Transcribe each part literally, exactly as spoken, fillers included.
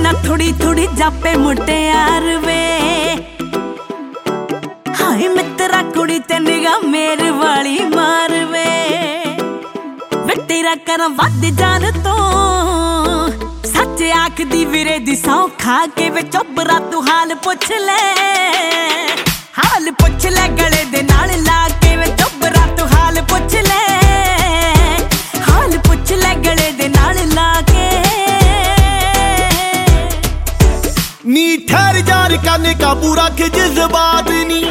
ना थोड़ी थोड़ी जापे मुटियार वे हाय मित्रा कुड़ी ते निगाह मेरे वाली मार वे वे तेरा कर वध जान तो सच आख दी वीरे दी सौ खा के वे चुबरा तू हाल पुछ ले हाल पुछ ले गले दे नाल ला के वे चुबरा तू हाल पुछ ले हाल पुछ ले गले दे नाल ला के नी ठहर जार करने का पूरा के जज्बात नी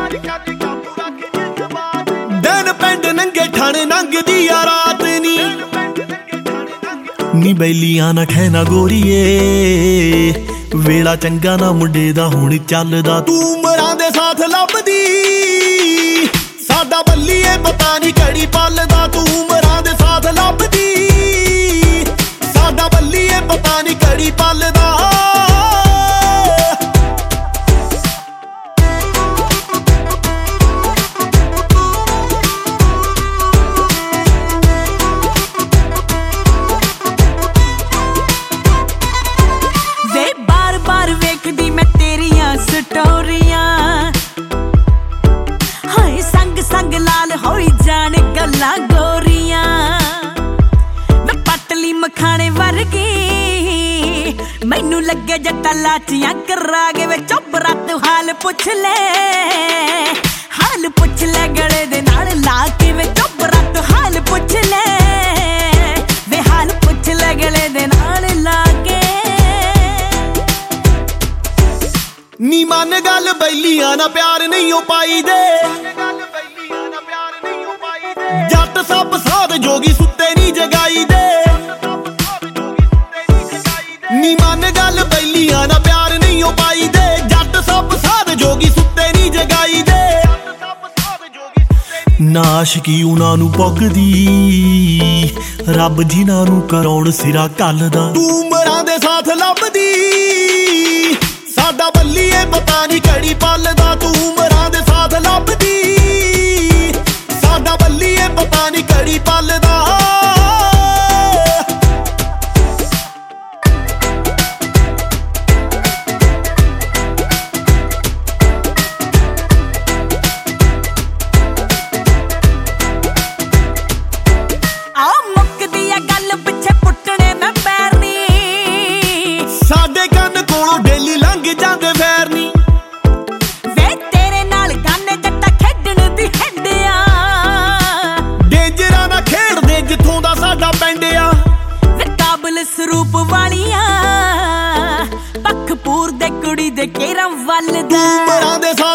दिन पिंड नंगे ठाणे नंग दिया रात नी नी बैलियां ना ठहना गोरीए वेला चंगा ना मुंडे दा हुण चलदा तू उमरां दे साथ लभदी साडा बल्लीए पता नहीं कड़ी पलदा तू उमरां दे साथ लभदी साडा बल्लीए पता नहीं कड़ी पलदा स्टोरियां हाय संग संग लाल होई जान गल्लां गोरियां मैं पटली मखाने वर्गी मैनू लगे जट्टा लाचियां करा के वे चुबरा तू हाल पुछ ले हाल पुछ ले गले दे नाल ला के वे चुबरा तू हाल पुछ ले वे हाल पुछ ले गले दे नाल ला के नी मन गल बैलियां ना प्यार नहीं हो पाई दे जट सब साध जोगी सुते नहीं जगाई दे नी मन गल बैलियां ना प्यार नहीं हो पाई दे जट सब साध जोगी सुते नहीं जगाई दे नाशकी उन्हां नू पुगदी रब जिन्हां नू कराउण सिरा कलदा तू उमरां दे साथ लभदी साडा बल्लीए पता नहीं कड़ी पलदा तू उमरां दे साथ लभदी साडा बल्लीए पता नहीं कड़ी पलदा आ मुक्कदी आ गल पिछे पुट्टने मैं पैर नी साडे कंन कोलों डेली लंघ जांदे फैर नी वे तेरे नाल गाने जट्टा खेडण दी हैंडिया डेंजरा ना खेडदे जिथों दा साडा पिंड आ वे काबल स्वरूप वालियां पखपूर दे कुड़ी दे केरां वल दा उमरां दे